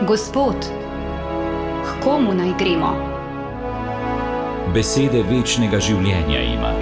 Gospod, k komu naj gremo? Besede večnega življenja imaš.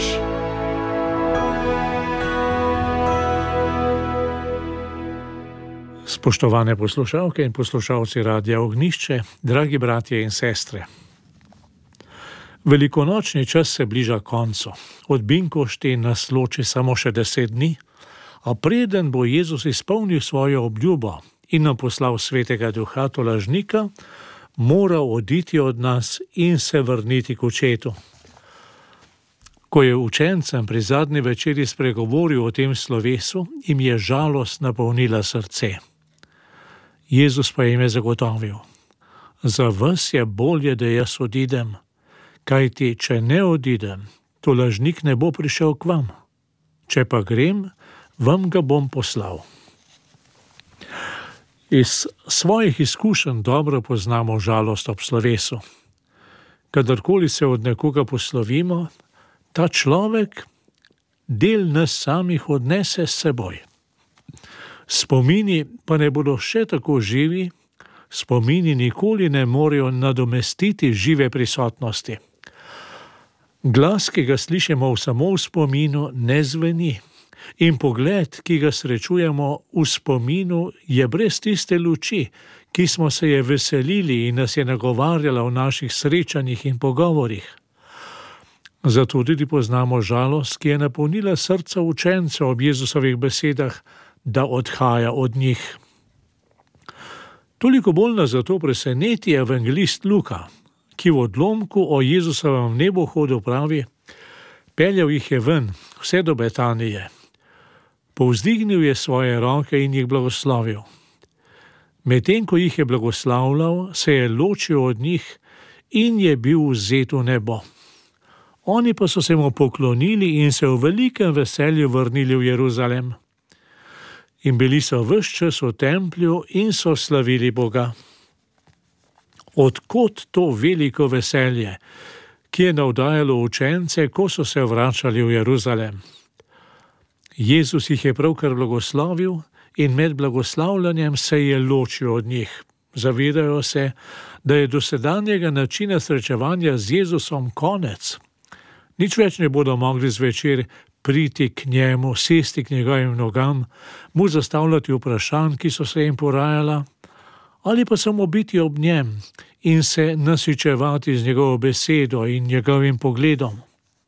Spoštovane poslušalke in poslušalci Radia Ognjišče, dragi bratje in sestre. Velikonočni čas se bliža koncu. Od binkošti nas loči samo še 10 dni, a preden bo Jezus izpolnil svojo obljubo in nam poslal svetega duha tolažnika, mora oditi od nas in se vrniti k očetu. Ko je učencem pri zadnji večeri spregovoril o tem slovesu, jim je žalost napolnila srce. Jezus pa jim je zagotovil: za vas je bolje, da jaz odidem, kajti če ne odidem, tolažnik ne bo prišel k vam. Če pa grem, vam ga bom poslal. Iz svojih izkušenj dobro poznamo žalost ob slovesu. Kadarkoli se od nekoga poslovimo, ta človek del nas samih odnese s seboj. Spomini pa ne bodo še tako živi, spomini nikoli ne morejo nadomestiti žive prisotnosti. Glas, ki ga slišimo samo v spominu, ne zveni. In pogled, ki ga srečujemo v spominu, je brez tiste luči, ki smo se je veselili in nas je nagovarjala v naših srečanjih in pogovorih. Zato tudi poznamo žalost, ki je napolnila srca učencev ob Jezusovih besedah, da odhaja od njih. Toliko bolj nas zato preseneti evangelist Luka, ki v odlomku o Jezusovem nebohodu pravi: peljal jih je ven, vse do Betanije. Povzdignil je svoje roke in jih blagoslovil. Medtem ko jih je blagoslavljal, se je ločil od njih in je bil vzet v nebo. Oni pa so se mu poklonili in se v velikem veselju vrnili v Jeruzalem. In bili so ves čas v templju in so slavili Boga. Odkot to veliko veselje, ki je navdajalo učence, ko so se vračali v Jeruzalem? Jezus jih je pravkar blagoslovil in med blagoslavljanjem se je ločil od njih. Zavedajo se, da je dosedanjega načina srečevanja z Jezusom konec. Nič več ne bodo mogli zvečer priti k njemu, sesti k njegovim nogam, mu zastavljati vprašanj, ki so se jim porajala, ali pa samo biti ob njem in se nasičevati z njegovo besedo in njegovim pogledom.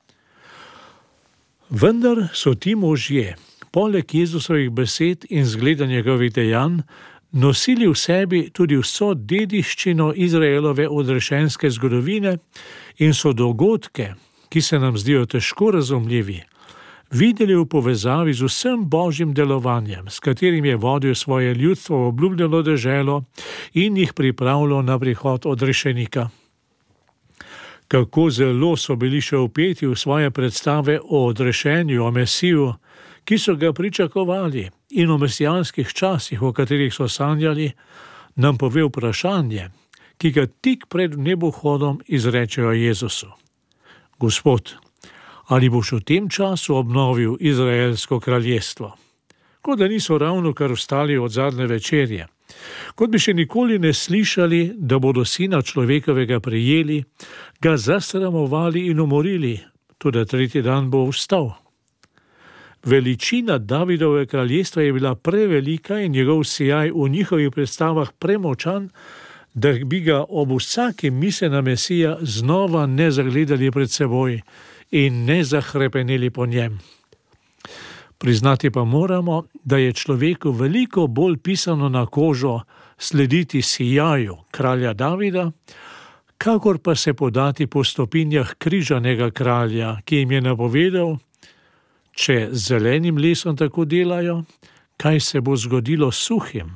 Vendar so ti možje, poleg Jezusovih besed in zgleda njegovih dejanj, nosili v sebi tudi vso dediščino Izraelove odrešenske zgodovine in so dogodke, ki se nam zdijo težko razumljivi, videli v povezavi z vsem božjim delovanjem, s katerim je vodil svoje ljudstvo v obljubljeno deželo in jih pripravljal na prihod odrešenika. Kako zelo so bili še vpeti v svoje predstave o odrešenju, o Mesiju, ki so ga pričakovali, in o mesijanskih časih, o katerih so sanjali, nam pove vprašanje, ki ga tik pred nebohodom izrečejo Jezusu. Gospod, ali boš v tem času obnovil izraelsko kraljestvo? Kot da niso ravno kar vstali od zadnje večerje. Kot bi še nikoli ne slišali, da bodo sina človekovega prijeli, ga zasramovali in umorili, tudi tretji dan bo vstal. Veličina Davidove kraljestva je bila prevelika in njegov sijaj v njihovih predstavah premočan, da bi ga ob vsaki misli na Mesija znova ne zagledali pred seboj in ne zahrepeneli po njem. Priznati pa moramo, da je človeku veliko bolj pisano na kožo slediti sijaju kralja Davida, kakor pa se podati po stopinjah križanega kralja, ki jim je napovedal: če z zelenim lesom tako delajo, kaj se bo zgodilo s suhim?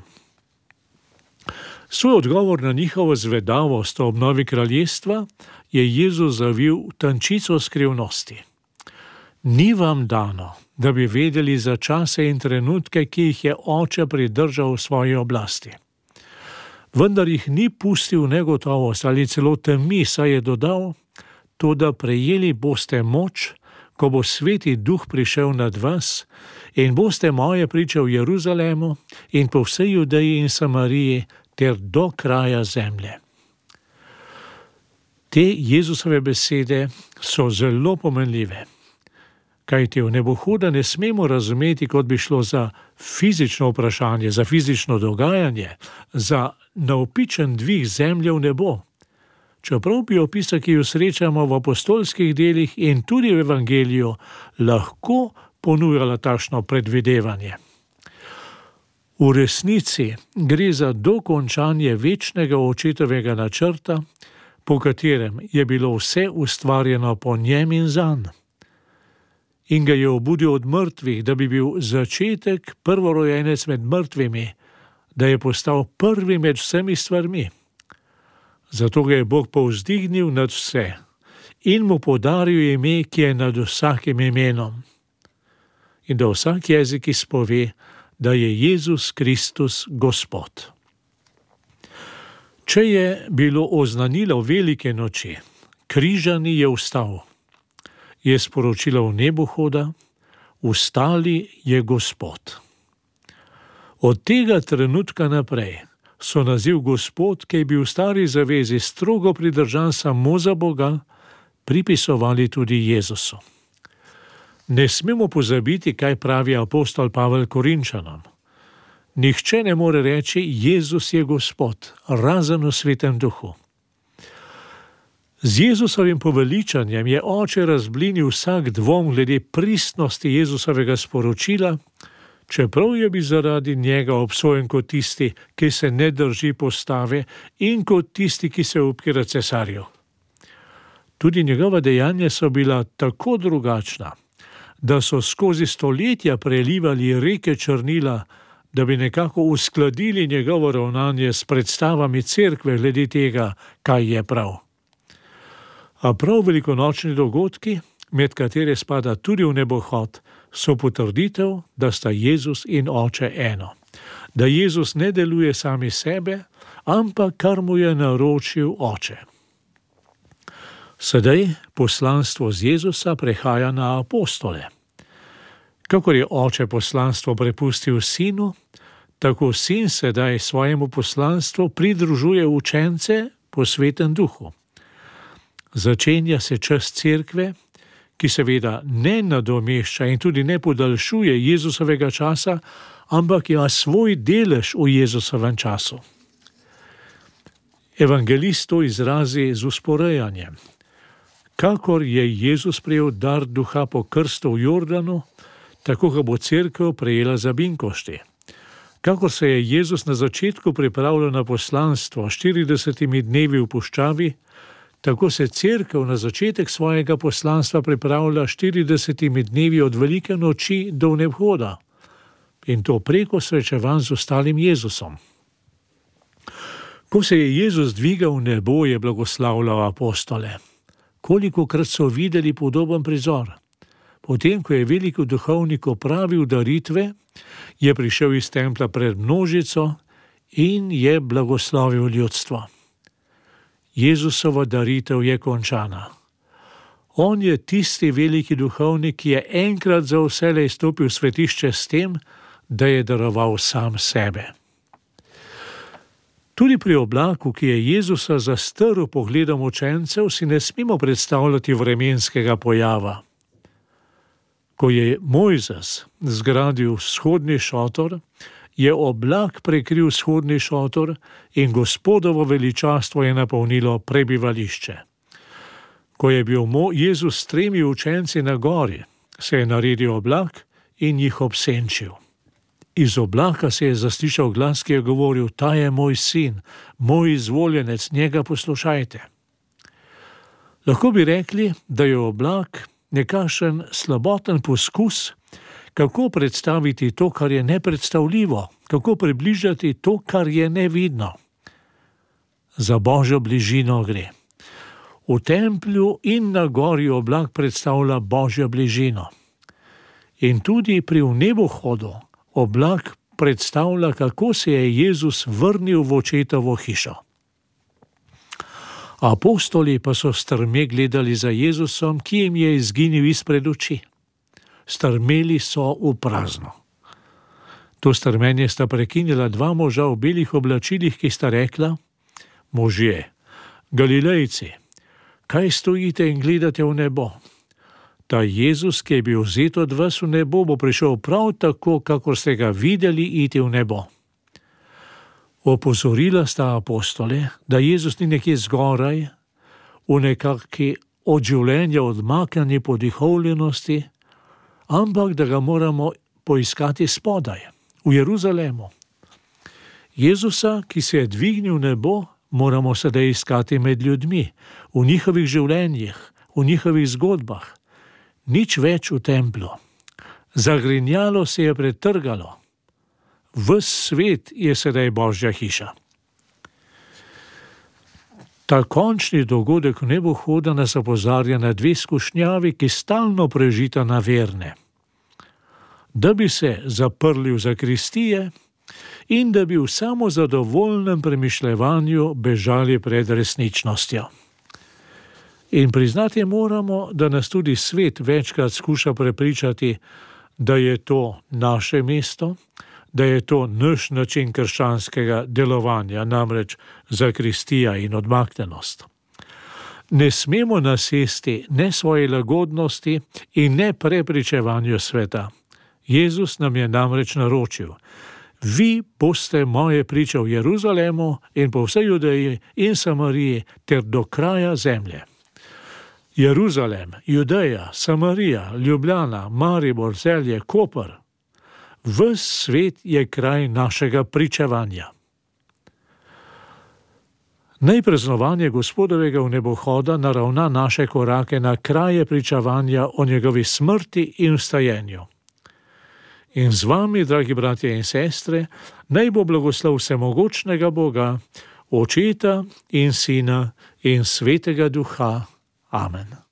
Svoj odgovor na njihovo zvedavost o obnovi kraljestva je Jezus zavil v tančico skrivnosti. Ni vam dano, da bi vedeli za čase in trenutke, ki jih je Oče pridržal v svoji oblasti. Vendar jih ni pustil negotovost ali celo temi, saj je dodal: toda prejeli boste moč, ko bo Sveti Duh prišel nad vas in boste moje priče v Jeruzalemu in po vsej Judeji in Samariji ter do kraja zemlje. Te Jezusove besede so zelo pomenljive, kajti v nebohoda ne smemo razumeti, kot bi šlo za fizično vprašanje, za fizično dogajanje, za navpičen dvig zemlje v nebo. Čeprav bi opisa, ki jo srečamo v apostolskih delih in tudi v evangeliju, lahko ponujala takšno predvidevanje. V resnici gre za dokončanje večnega očetovega načrta, po katerem je bilo vse ustvarjeno po njem in zanj. In ga je obudil od mrtvih, da bi bil začetek, prvorojenec med mrtvimi, da je postal prvi med vsemi stvarmi. Zato ga je Bog povzdignil nad vse in mu podaril ime, ki je nad vsakim imenom. In da vsak jezik izpove, da je Jezus Kristus Gospod. Če je bilo oznanilo velike noči, križani je vstal, je sporočilo v nebohoda, vstali je Gospod. Od tega trenutka naprej so naziv Gospod, ki je bil v stari zavezi strogo pridržan samo za Boga, pripisovali tudi Jezusu. Ne smemo pozabiti, kaj pravi apostol Pavel Korinčanom. Nihče ne more reči, Jezus je Gospod, razen v Svetem Duhu. Z Jezusovim poveličanjem je Oče razblinil vsak dvom glede pristnosti Jezusovega sporočila, čeprav je bil zaradi njega obsojen kot tisti, ki se ne drži postave, in kot tisti, ki se upira cesarju. Tudi njegova dejanja so bila tako drugačna, da so skozi stoletja prelivali reke črnila, da bi nekako uskladili njegovo ravnanje s predstavami cerkve glede tega, kaj je prav. A prav velikonočni dogodki, med katere spada tudi v nebohod, so potrditev, da sta Jezus in Oče eno. Da Jezus ne deluje sami sebe, ampak kar mu je naročil Oče. Sedaj poslanstvo z Jezusa prehaja na apostole. Kakor je Oče poslanstvo prepustil Sinu, tako Sin sedaj svojemu poslanstvu pridružuje učence po Svetem Duhu. Začenja se čas cerkve, ki seveda ne nadomešča in tudi ne podaljšuje Jezusovega časa, ampak ima svoj delež v Jezusovem času. Evangelist to izrazi z usporejanjem. Kakor je Jezus prejel dar duha po krstu v Jordanu, tako ga bo cerkev prejela za binkošti. Kakor se je Jezus na začetku pripravljal na poslanstvo 40 dnevi v puščavi, tako se cerkev na začetek svojega poslanstva pripravlja 40 dnevi od velike noči do vnehoda, in to preko srečevanj z ostalim Jezusom. Ko se je Jezus dvigal v nebo, je blagoslavljal apostole. Kolikokrat so videli podoben prizor. Potem, ko je veliko duhovnik opravil daritve, je prišel iz templa pred množico in je blagoslovil ljudstvo. Jezusova daritev je končana. On je tisti veliki duhovnik, ki je enkrat za vselej stopil v svetišče s tem, da je daroval sam sebe. Tudi pri oblaku, ki je Jezusa zastrl pogledom učencev, si ne smemo predstavljati vremenskega pojava. Ko je Mojzes zgradil vzhodni šotor, je oblak prekril vzhodni šotor in Gospodovo veličastvo je napolnilo prebivališče. Ko je bil Jezus s 3 učenci na gori, se je naredil oblak in jih obsenčil. Iz oblaka se je zaslišal glas, ki je govoril: Ta je moj sin, moj izvoljenec, njega poslušajte. Lahko bi rekli, da je oblak nekakšen slaboten poskus, kako predstaviti to, kar je nepredstavljivo, kako približati to, kar je nevidno. Za Božjo bližino gre. V templju in na gori oblak predstavlja Božjo bližino. In tudi pri nebohodu oblak predstavlja, kako se je Jezus vrnil v očetovo hišo. Apostoli pa so strme gledali za Jezusom, ki jim je izginil izpred oči. Strmeli so v prazno. To strmenje sta prekinila dva moža v belih oblačilih, ki sta rekla: Možje, Galilejci, kaj stojite in gledate v nebo? Ta Jezus, ki je bil vzet od vas v nebo, bo prišel prav tako, kakor ste ga videli iti v nebo. Opozorila sta apostole, da Jezus ni nekje zgoraj, v nekakšni od življenja odmaknjeni podihovljenosti, ampak da ga moramo poiskati spodaj, v Jeruzalemu. Jezusa, ki se je dvignil v nebo, moramo sedaj iskati med ljudmi, v njihovih življenjih, v njihovih zgodbah. Nič več v templu. Zagrinjalo se je pretrgalo. Ves svet je sedaj Božja hiša. Ta končni dogodek nebohoda nas opozarja na dve skušnjavi, ki stalno prežita na verne. Da bi se zaprli v zakristije in da bi v samozadovoljnem premišljevanju bežali pred resničnostjo. In priznati moramo, da nas tudi svet večkrat skuša prepričati, da je to naše mesto, da je to naš način krščanskega delovanja, namreč zakristija in odmaknjenost. Ne smemo nasesti ne svoje lagodnosti in ne prepričevanju sveta. Jezus nam je namreč naročil: Vi boste moje priče v Jeruzalemu in po vsej Judeji in Samariji ter do kraja zemlje. Jeruzalem, Judeja, Samarija, Ljubljana, Maribor, Celje, Koper. Ves svet je kraj našega pričevanja. Naj praznovanje Gospodovega vnebohoda naravna naše korake na kraje pričevanja o njegovi smrti in vstajenju. In z vami, dragi bratje in sestre, naj bo blagoslov vsemogočnega Boga, Očeta in Sina in Svetega Duha. Amen.